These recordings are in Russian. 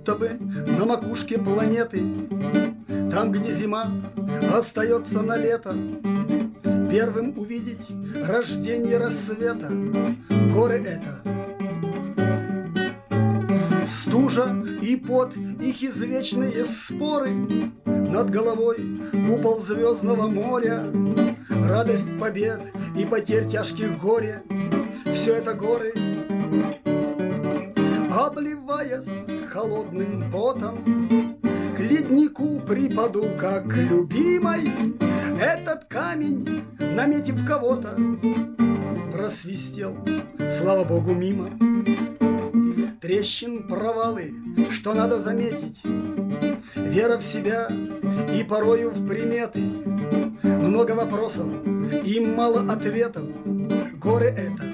будто бы на макушке планеты, там, где зима остается на лето, первым увидеть рождение рассвета. Горы это стужа и пот, их извечные споры, над головой купол звездного моря, радость побед и потерь тяжких горе. Все это горы, обливаясь холодным потом, к леднику припаду, как к любимой. Этот камень, наметив кого-то, просвистел, слава богу, мимо. Трещин, провалы, что надо заметить, вера в себя и порою в приметы. Много вопросов и мало ответов. Горы это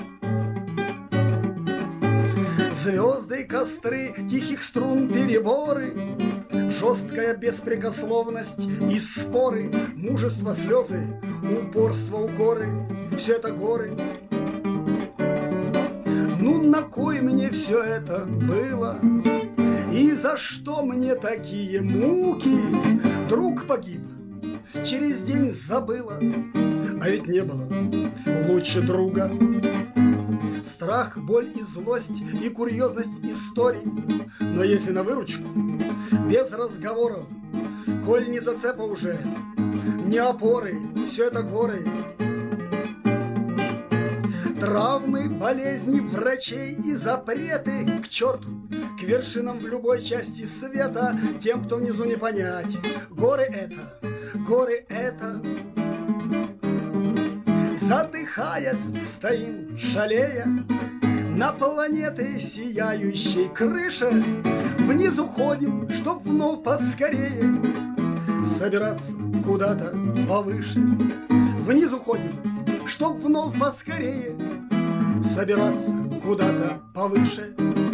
звезды, костры, тихих струн переборы, жесткая беспрекословность и споры, мужество, слезы, упорство, укоры. Все это горы. Ну на кой мне все это было? И за что мне такие муки? Друг погиб, через день забыла, а ведь не было лучше друга. Страх, боль и злость, и курьезность историй. Но если на выручку, без разговоров, коль не зацепа уже, не опоры, все это горы. Травмы, болезни, врачей и запреты к черту, к вершинам в любой части света, тем, кто внизу, не понять. Горы это, горы это. Задыхаясь, стоим, шалея, на планеты сияющей крыше. Вниз уходим, чтоб вновь поскорее собираться куда-то повыше. Вниз уходим, чтоб вновь поскорее собираться куда-то повыше.